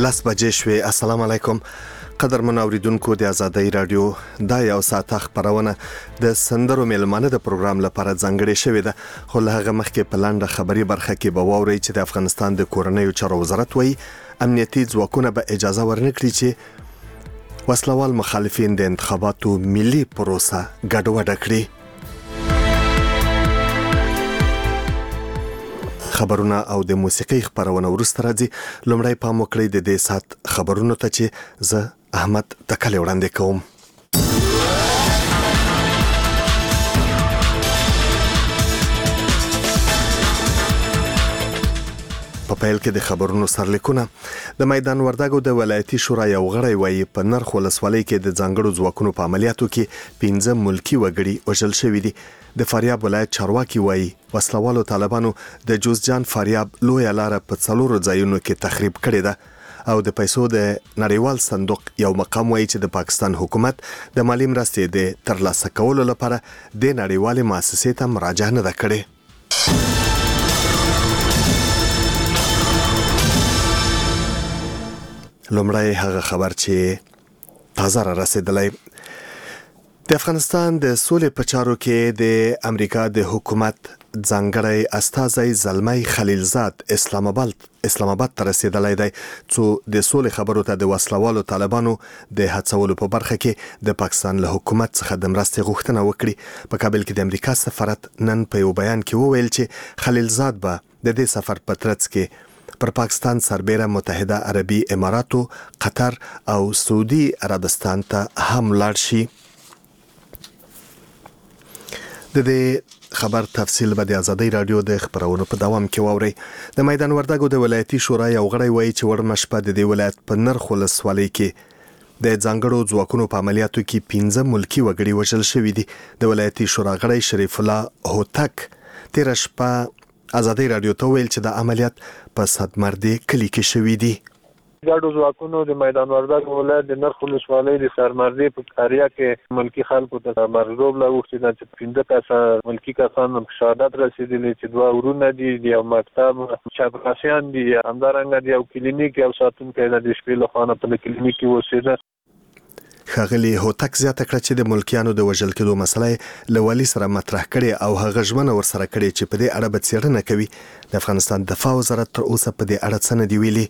لس بجې شوې. السلام علیکم قدرمن اوریدونکو د آزادۍ رادیو دا یو ساعت خبرونه د سندرو میلمانه د پروګرام لپاره ځانګړې شوې ده، خو له هغه مخکې په لاندې خبري برخه کې به واورئ چې د افغانستان د کورنیو چارو وزارت وایي امنیتي ځواکونه به اجازه ورنکړي چې وسلوال مخالفین د انتخاباتو ملي پروسه ګډوډه کړي. خبرونه او د موسیقي خبرونه ورسته راځي. لومړی پام وکړئ د دې سات خبرونو ته چې زه احمد تکل وړاندې کوم. په پیل کې د خبرونو سرلیکونه. د میدان وردګو د ولایتي شورا یو غړی وایي په نرخ ولسوالۍ کې د ځانګړو ځواکونو په عملیاتو کې 15 ملکی وګړي وژل شوي دي. د فاریاب ولایت چارواکي وایي وسلوالو طالبانو د جوزجان فاریاب لویه لاره په 4 ځایونو کې تخریب کړې ده او د پیسو د نړیوال صندوق یو مقام وایي چې د پاکستان حکومت د مالی مرستې د ترلاسه کولو لپاره د نړیوالې مؤسسې ته مراجعه نه ده کړې. لومړی هغه خبر چې تازه را رسیدلی. د افغانستان د سولې په چارو کې د امریکا د حکومت ځانګړی استازی زلمی خلیلزاد اسلام آباد ته رسیدلی دی څو د سولې خبرو ته د وسلوالو طالبانو د هڅولو په برخه کې د پاکستان له حکومت څخه د مرستې غوښتنه وکړي. په کابل کې د امریکا سفارت نن په یو بیان کې وویل چې خلیلزاد به د دې سفر په ترڅ کې پر پاکستان سربېره متحده عربي اماراتو، قطر او سعودي عربستان ته هم لاړ شي. د دې خبر تفصیل به د آزادۍ رادیو د خبرونو په دوام کې واورئ. د میدان وردګو د ولایتي شورا یو غړی وایي چې وړمه شپه د دې ولایت په نرخ ولسوالۍ کې د ځانګړو ځواکونو په عملیاتو کې 15 ملکی وګړي وژل شوي دي. د ولایتي شورا غړی شریف الله هوتک تیر شپه آزادۍ رادیو ته ویل چې د عملیات په صدمردي کلی کې شوي دي. ګډو ځواکونو د میدان وردګ ولایت د نرخ ولسوالۍ د سرمردي په قریه کې ملکی خلکو ته مرغوب لاوښتي چې 15 کسه ملکی کسان شهادت رسیدلي چې 2 ورونه دي، یو مکتب، چپراسیان دي، همدارنګه د یو کلینیک یو ساتونکی د شپې له خوا په کلینیک کې اوسېده. ښاغلي هوتک زیاته کړه چې د ملکیانو د وژل کېدو مسله له والي سره مطرح کړي او هغه ژمنه ورسره کړي چې په دې اړه به څېړنه کوي. د افغانستان دفاع وزارت تر اوسه په دې اړه څه نه دی ویلي.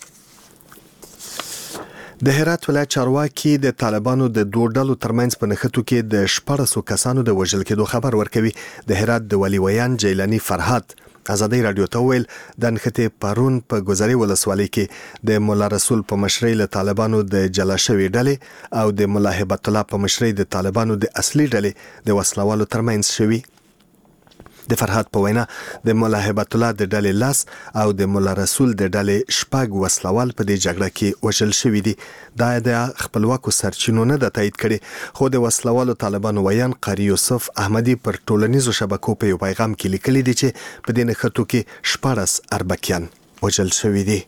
د هرات ولایت چارواکي د طالبانو د 2 ډلو ترمنځ په نښتو کې د 14 کسانو د وژل کېدو خبر ورکوي. د هرات د ولي ویان جیلانی فرهاد آزادۍ رادیو ته ویل د نښتې پرون په ګذري ولسوالۍ کې د مولا رسول په مشرۍ له طالبانو د جلا شوې ډلې او د مولا هبت الله په مشرۍ د طالبانو د اصلي ډلې د وسلوالو ترمنځ شوي. د فرهاد په وینا د مولا هبت الله د ډلې لاس او د مولا رسول د ډلې شپږ وسلوال په دې جګړه کې وژل شوي دي. دا د خپلواکو سرچینو نه د تایید کړي، خو د وسلوالو طالبانو ویان قاری یوسف احمدي پر ټولنیزو شبکو په یو پیغام کې لیکلي دي چې په دې نښتو کې 14 اربکیان وژل شوي دي.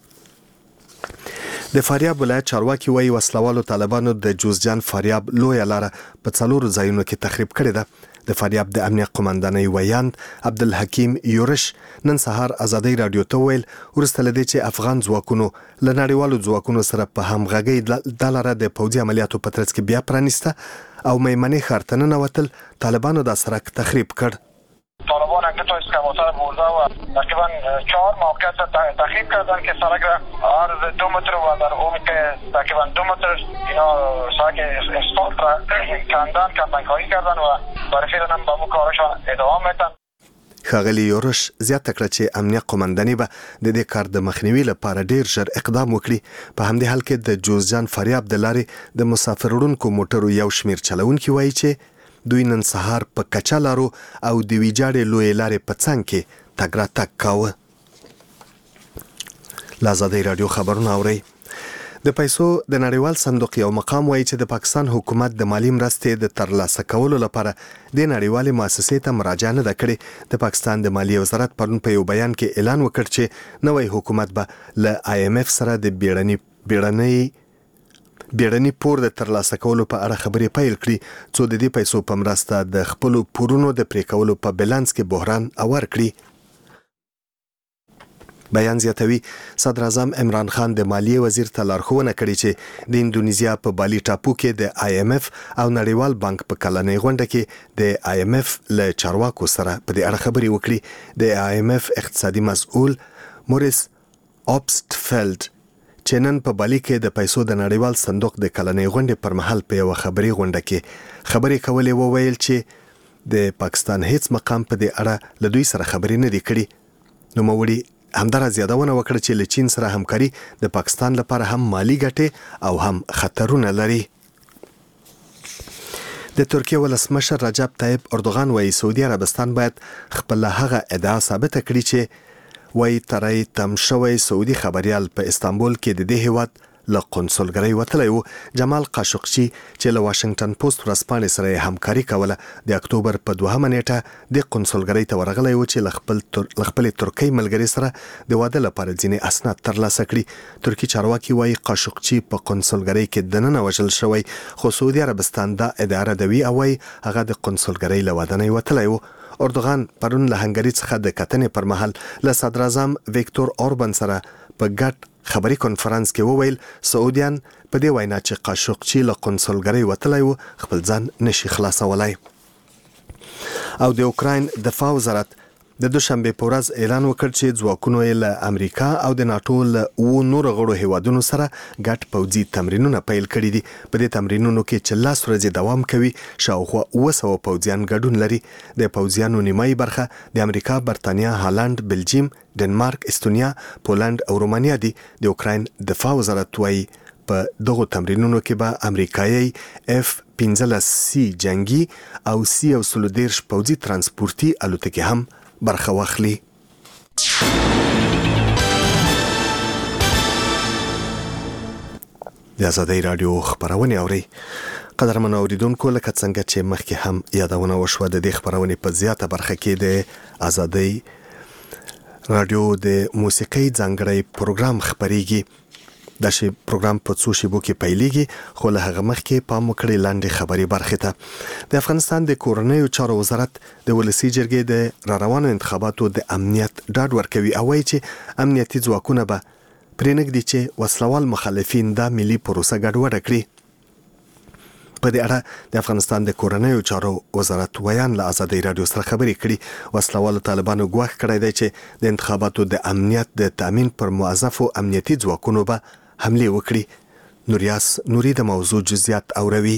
د فاریاب ولایت چارواکي وایي وسلوالو طالبانو د جوزجان فاریاب لویه لاره په 4 ځایونو کې تخریب کړې ده. د فاریاب د امنیت قومندانۍ ویاند عبدالحکیم یورش نن سهار آزادۍ رادیو ته ویل وروسته له دې چې افغان ځواکونو له نړیوالو ځواکونو سره په همغږۍ دا لاره د پوځي عملیاتو په ترڅ کې بیا پرانیسته او میمنې ښار ته ننوتل، طالبانو دا سړک تخریب کړ. طالبان اکتا اسکواتر برده و تقریبا 4 موقعیت تخریب کردن که سرک را عرض 2 متر و در عمق تقریبا 2 متر اینا سرک اسفالت را کندنکاری کردن و برای فعلا هم با کارشان ادامه میدن. ښاغلي یورش زیاته کړه چې امنیت قومندانۍ به د دې کار د مخنیوي لپاره ډیر ژر اقدام وکړي. په همدې حال کې د جوزجان فاریاب د لارې د مسافر وړونکو موټرو یو شمیر چلونکي وایي چې دوی نن سهار په کچا لارو او د ویجاړې لویې لارې په څنګ کې تګ راتګ کاوه. له آزادۍ رادیو خبرونه اورئ. د پیسو د نړیوال صندوق یو مقام وایي چې د پاکستان حکومت د مالی مرستې د ترلاسه کولو لپاره د نړیوالې مؤسسې ته مراجعه نه ده کړې. د پاکستان د مالیې وزارت پرون په یو بیان کې اعلان وکړ چې نوی حکومت به له IMF سره د بیړني پور د ترلاسه کولو په اړه خبرې پیل کړي څو د دې پیسو په مرسته د خپل پورونو د پرې کولو په بیلانس کې بحران اور کړي. بیان زیاتوي صدر اعظم عمران خان د مالیې وزیر ته لارښوونه کړې چې د اندونیزیا په بالي ټاپو کې د IMF او نړیوال بانک په کلنۍ غونډه کې د IMF له چارواکو سره په دې اړه خبرې وکړي. د IMF اقتصادي مسؤل موریس اوبستفیلد چې نن په بالي کې د پیسو د نړیوال صندوق د کلنۍ غونډې پر مهال په یو خبري غونډه کې خبرې کولې وویل چې د پاکستان هیڅ مقام په دې اړه له دوی سره خبرې نه دي کړي. نو موړي همدارس یادونه وکړه چې له چین سره همکاري د پاکستان لپاره هم مالی ګټې او هم خطرونه لري. د ترکیه ولسمشر رجب طیب اردوغان وايي سعودي عربستان باید خپل هغه ادعا ثابت کړي چې وايي ترای تم شوی سعودي خبريال په استانبول کې د دې هیواد له قونسلګرۍ وتلی و. جمال قاشقچي چې له واشنگټن پوسټ ورځپاڼې سره همکاري کوله د اکتوبر په 2 نیټه د قونسلګرۍ ته ورغلی و چې له خپل ترکي ملګري سره د واده لپاره ځینې اسناد ترلاسه کړي. ترکي چارواکي وايي قاشقچي په قونسلګرۍ کې دننه وژل شوی خو سعودي عربستان دا ادعا ردوي او وايي هغه د قونسلګرۍ له واده نه وتلی و. اردوغان پرون له هنګري څخه د کتنې پر مهال له صدر اعظم ویکتور اوربان سره په ګډ خبري کنفرانس کې وویل سعودیان په دې وینا چې قاشقچي له قونسلګرۍ وتلی و خپل ځان نشي خلاصولای. او د اوکراین دفاع وزارت د دوشنبه په ورځ اعلان وکړ چې ځواکونو یې له امریکا او د ناتو له نورو غړو هیوادونو سره ګډ پوځي تمرینونه پیل کړي دي. په دې تمرینونو کې چې 10 ورځې دوام کوي شاوخوا 200 پوځیان ګډون لري. د پوځیانو نیمایي برخه د امریکا، برتانیا، هالند، بلجیم، ډنمارک، استونیا، پولند او رومانیا دي. د اوکراین دفاع وزارت وايي په دغه تمرینونو کې به امریکایي F-15C جنگي او C-130 پوځي ترانسپورتي الوتکې هم برخه واخلي. د آزادۍ رادیو خبرونه اوري. قدرمن اوریدونکو لکه څنګه چې مخکې هم یادونه وشوه د دې خبرونه په زیاته برخه کې د آزادۍ رادیو د موسیقي ځانګړی پروګرام خبريږي. دا شی پروګرام په څو شیبو کې پیلېږي خو له هغه مخکې پام وکړئ لاندې خبري برخه ته. د افغانستان د کورنیو چارو وزارت د ولسی جرګې د روانو انتخاباتو د امنیت ډاډ ورکوي او وايي چې امنیتي ځواکونه به پرېنږدي چې وسلوال مخالفین دا ملي پروسه ګډوډه کړي. په دې اړه د افغانستان د کورنیو چارو وزارت ویان له آزادۍ رادیو سره خبرې کړي. وسلوال طالبانو ګواښ کړی دی چې د انتخاباتو د امنیت د تامین پر موظفو امنیتي ځواکونو به حمله وکړي. نوریاس نوري د موضوع جزئیات اوروي.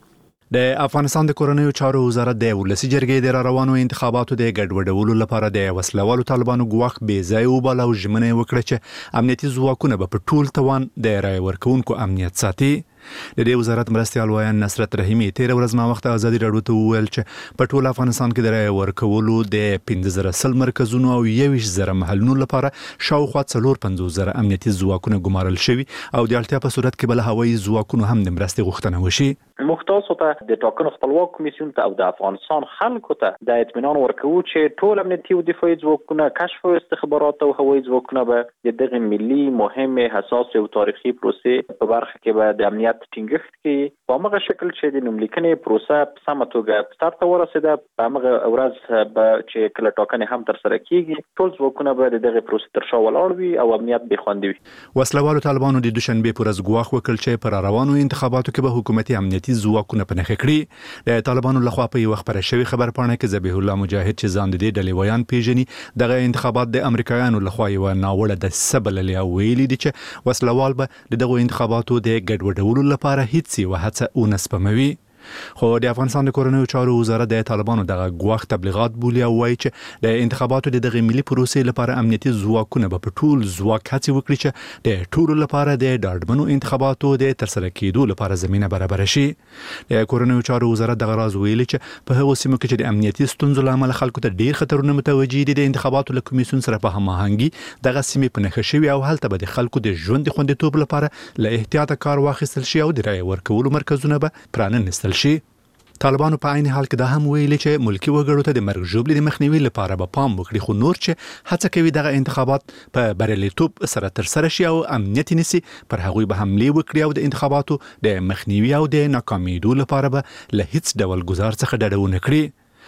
د افغانستان د کورنیو چارو وزارت د ولسی جرګې د روانو انتخاباتو د ګډوډولو لپاره د وسلوالو طالبانو ګواښ بې ځای وباله او ژمنه وکړه چې امنیتي ځواکونه به په ټول توان د رای ورکوونکو امنیت ساتي. د دې وزارت مرستیال وایي نصرت رحیمي 13 ورځ ما وخت آزادي رادیو ته وویل چې په ټول افغانستان کې د رای ورکولو د 15,000 مرکزونو او 21,000 محلونو لپاره شاوخوا 450,000 امنیتي ځواکونه ګمارل شوي او د اړتیا په صورت کې بل هوایي ځواکونو هم د مرستې غوښتنه وشي. مختص ته د ټاکنو خپلواک کمیسیون ته او د افغانستان خلکو ته د اطمینان ورکوي چې ټول امنیتي او دفاعي ځواکونه کشف او استخبارات او هوایي ځواکونه به دغه ملي مهمه حساس او تاریخي پروسې په برخه کې به د امنیت ټینګښت کې په هغه شکل چې د نوملیکنې پروسه په سمه توګه سر ته ورسېده په هغه ورځ به چې کله ټاکنې هم تر سره کیږي ټول ځواکونه به دغه پروسې تر شا ولاړ وي او امنیت به خوندي وي. وسلوالو طالبانو د دوشنبه پر ورځ ګواښ وکړ چې پر روانو انتخاباتو کې به حکومتي امنیتي ځواکونه په نښه کړي. د طالبانو لخوا په یو خبره شوی خبرپاڼه کې ذبیح الله مجاهد چې ځان د دې ډلې ویان پیژني دغه انتخابات د امریکایانو لخوا یو ناوړه د سبل له ویلي دي چې وسلوال به دغه انتخاباتو د ګډوډولو لپاره هیڅ یو هڅه ونسپموي. خو د افغانستان د کورنیو چارو وزارت د طالبانو دغه ګواښ تبلیغات بولي او وایي چې د انتخاباتو دغه ملي پروسې لپاره امنیتي ځواکونه به په ټول ځواک هڅې وکړي چې د ټولو لپاره د ډاډمنو انتخاباتو د ترسره کېدو لپاره زمينه برابر شي. د کورنیو چارو وزارت دغه راز ویلي چې په هغو سیمو کې چې د امنیتي ستونزو له امله خلکو ته ډیر خطرونه متوجه دي د انتخاباتو له کمیسیون سره په هماهنګي دغه سیمې په نښه شوي او هلته به د خلکو د ژوند خوندیتوب لپاره له احتیاطه کار واخیستل شي او د رای ورکولو مرکزونه به پرانستل شي. طالبانو په عین حال کې دا هم ویلي چې ملکی وګړو ته د مرګ ژوبلې د مخنیوي لپاره به پام وکړي خو نور چې هڅه کوي دغه انتخابات په بریالیتوب سره تر سره شي او امنیت نسی پر هغوی به حمله وکړي او د انتخاباتو د مخنیوي او د ناکامیدو لپاره به له هیڅ ډول گزار څخه ډډه ونه کړي.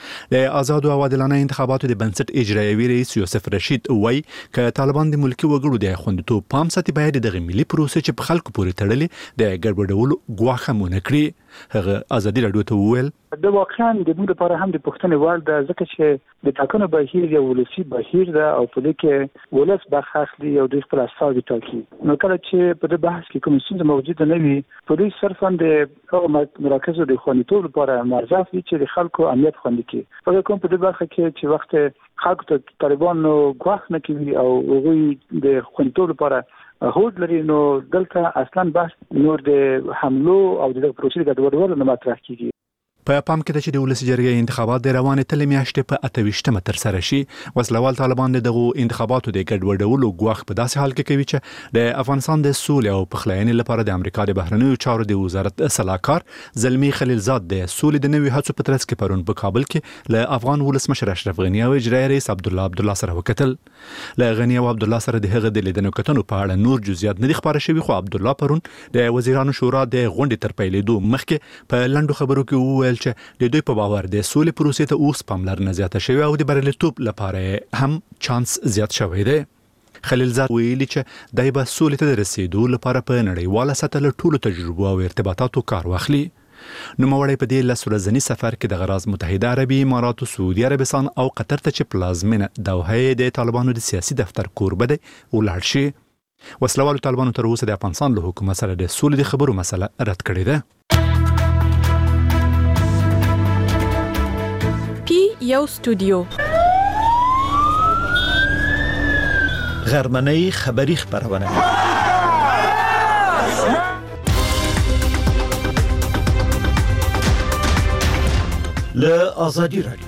د آزاد او عادلانه انتخاباتو د بنسټ اجرایوي رئیس یوسف رشید وایي ک طالبان د ملکی وګړو د خوندیتوب پام ساتي باید د ملي پروسې چې په خلکو پورې تړلې د ګډوډولو ګواښ مونږ کړی هغه ازادي رادیو ته وویل د واقعا د موږ لپاره هم د پښتنې وړ ده ځکه چې د ټاکنو بهیر یو ولسی بهیر ده او په دې کې ولس برخه اخلي او د خپل استازي ټاکي نو کله چې په دې بحث کې کوم څه موجود نه وي په دې صرفا د مراکز د خوندیتوب لپاره مرزاف دي چې د خلکو امنیت خوندي کړي په کوم په دې برخه کې چې وخت خلکو ته طالبان ګواښ نه کوي او هغوی د خوندیتوب لپاره هوډ لري نو دلته اصلا بحث نور د حملو او د پروسې د ګډوډولو نه مطرح کیږي په پام کې چې د ولسی جرګې انتخابات د روانې تل میاشتې په 28مه تر سره شي وسلوال طالبان دغه انتخاباتو د ګډوډولو ګواښ په داسې حال کې کوي چې د افغانستان د سولې او پخلاینې لپاره د امریکا د بهرنیو چارو د وزارت صلاحکار زلمی خلیلزاد د سولې د نوي هڅو په ترڅ کې پرون په کابل کې له افغان ولسمشر اشرف غنی او اجرایي رئیس عبدالله سره وکتل له غنی او عبدالله سره د هغه د لیدنو کتنو په اړه نور جزئیات نه خبره شوی خو عبدالله پرون د وزیرانو شورا د غونډې تر پیلېدو مخکې په لنډو خبرو کې وویل چې د دوی په باور د سولې پروسې ته اوس پاملرنه زیاته شوې او د بریالیتوب لپاره هم چانس زیات شوی دی خلیلزاد ویلي چې دای به سولې ته د رسیدو لپاره په نړیواله سطح له ټولو تجربو او ارتباطاتو کار واخلي نوموړی په دې 10 ورځني سفر کې د غراز متحده عربي امارات سعودي عربستان او قطر ته چې پلازمینه دوحه د طالبانو د سیاسي دفتر کوربه دی ولاړ شي وسلوال طالبانو تر اوسه د افغانستان له حکومت سره د سولې د خبرو مسله رد کړې ده یو استودیو غرمنۍ خبری خبرونه له آزادی رادیو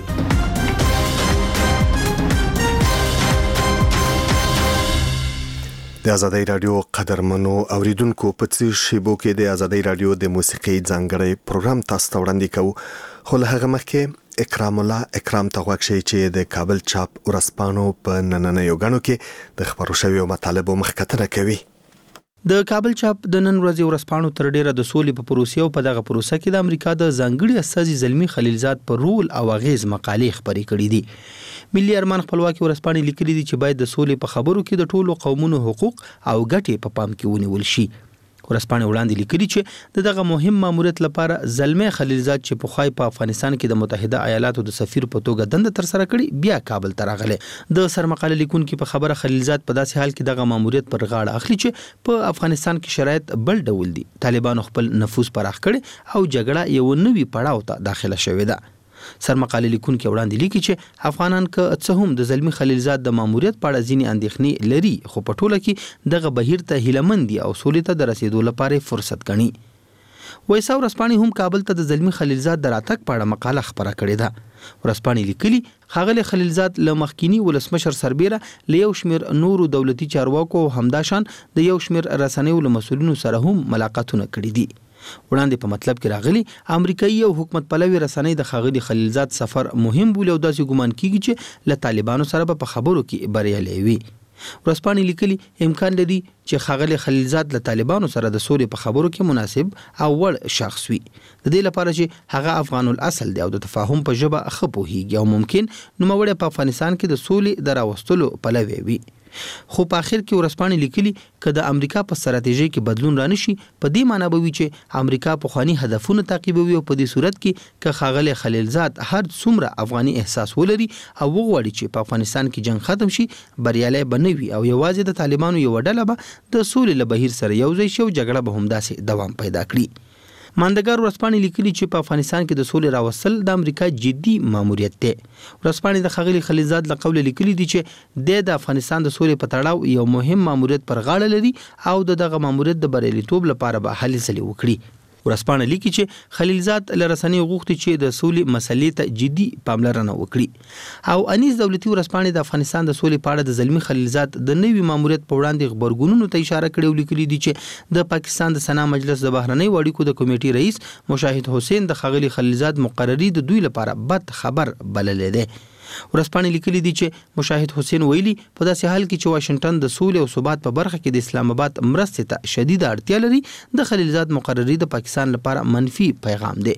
د آزادی رادیو قدرمنو اوریدونکو په څیر شیبو کې د آزادی رادیو د موسیقي ځانګړی پروګرام تاسو ته وړاندې کوو خو له هغه مخکې اکرام الله اکرام ته غوښتي چې د کابل چاپ ورسپانو په نننیو غنو کې د خبرو شویو مطالبو مخکتنه کوي د کابل چاپ د نن ورځې ورسپانو تر ډیره د سولې په پروسې او په دغه پروسه کې د امریکا د ځانګړي استازي زلمی خلیلزاد پر رول او اغیز مقالې خبرې کړې دي ملي ارمان خپلواکي ورسپانې لیکلي دي چې باید د سولې په خبرو کې د ټولو قومونو حقوق او ګټې په پام کې ونیول شي ورسپانې وړاندې لیکلي چې دغه مهم ماموریت لپاره زلمی خلیلزاد چې په خوای په افغانستان کې د متحده ایالاتو د سفیر په توګه دنده تر سره کړي بیا کابل ته راغلی د سرمقاله لیکونکو په خبره خلیلزاد په داسې حال کې دغه ماموریت پر غاړه اخلي چې په افغانستان کې شرایط بل ډول دي طالبانو خپل نفوذ پراخ کړي او جګړه یو نوي پړاو ته داخله شوې ده سرمقاله لیکونکو وړاندې لیکي چې افغانان که څه هم د زلمی خلیلزاد د ماموریت په اړه ځینې اندېښنې لري خو په ټوله کې دغه بهیر ته هیلهمند دي او سولې ته د رسیدو لپاره فرصت ګڼي وایسا ورسپانې هم کابل ته د زلمی خلیلزاد د راتګ په اړه مقاله خبره کړې ده ورسپانې لیکلي ښاغلی خلیلزاد له مخکینی ولسمشر سربیره له یو شمېر نورو دولتي چارواکو او همداشان د یو شمېر رسنیو له مسؤلینو سره هم ملاقاتونه کړي دي وړاندې په مطلب کې راغلي امریکایي او حکومت پلوي رسنۍ د ښاغلي خلیلزاد سفر مهم بولي او داسې ګمان کیږي چې له طالبانو سره په خبرو کې بریالي وي ورسپانې لیکلي امکان لري چې ښاغلي خلیلزاد له طالبانو سره د سولې په خبرو کې مناسب او وړ شخص وي د دې لپاره چې هغه افغان الاصل دی او د تفاهم په ژبه ښه پوهیږي او ممکن نوموړی په افغانستان کې د سولې د راوستلو پلوی وي خو په اخر کې ورسپانې لیکلي که د امریکا په ستراتیژي کې بدلون رانشي په دې معنی به وي چې امریکا پخواني هدفونه تعقیبوي او په دې صورت کې که ښاغلی خلیلزاد هر څومره افغاني احساس ولري او وغواړي چې په افغانستان کې جنگ ختم شي بریالی به نه وي او یوازې د طالبانو یوه ډله به د سولې له بهیر سره یوځای شي او جګړه به همداسې دوام پیدا کړي ماندګار ورسپانې لیکلي چې په افغانستان کې د سولې راوستل د امریکا جدي ماموریت دی ورسپانې د ښاغلي خلیلزاد له قوله لیکلي دي چې د افغانستان د سولې په تړاو یو مهم ماموریت پر غاړه لري او دغه ماموریت د بریالیتوب لپاره به هلې ځلې وکړي ورسپانې لیکي چې خلیلزاد له رسنیو غوښتي چې د سولې مسلې ته جدي پاملرنه وکړي او انیس دولتي ورسپانې د افغانستان د سولې په اړه د زلمی خلیلزاد د نوي ماموریت په وړاندې خبرګونونو ته اشاره کړې او لیکلي دي چې د پاکستان د سنا مجلس د بهرنیو اړیکو د کمیټې رئیس مشاهد حسین د ښاغلي خلیلزاد مقرري د دوی لپاره بد خبر بللې ده ورسپانې لیکلي دي چې مشاهد حسین ویلي په داسې حال کې چې واشنگټن د سولې او ثبات په برخه کې د اسلام آباد مرستې ته شدیده اړتیا لري د خلیلزاد مقرري د پاکستان لپاره منفي پیغام دی